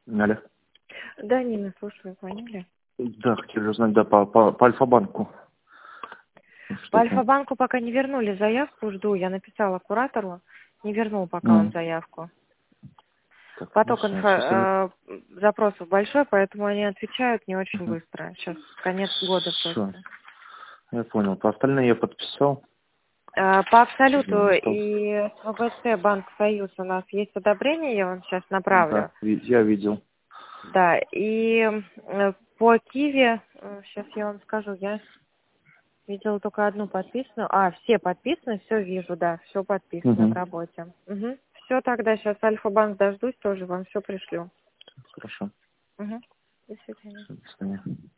Алло. Да, Нина, слушаю, звонили. Да, хотели узнать, да, по Альфа-банку. По Что там? Альфа-банку пока не вернули заявку, жду. Я написала куратору, не вернул пока он заявку. Так, ну Поток все, сейчас запросов большой, поэтому они отвечают не очень быстро. Сейчас конец года Все, просто. я понял. По остальные я подписал. По Сейчас Абсолюту не осталось. и СВБЦ Банк Союз у нас есть одобрение, я вам сейчас направлю. Да, я видел. Да, и по Киви, сейчас я вам скажу, я видела только одну подписанную. Все подписаны, все вижу, да, все подписано в Угу. работе. Угу. Все, тогда сейчас Альфа-банк дождусь, тоже вам все пришлю. Хорошо. Угу. До свидания. Всё, до свидания.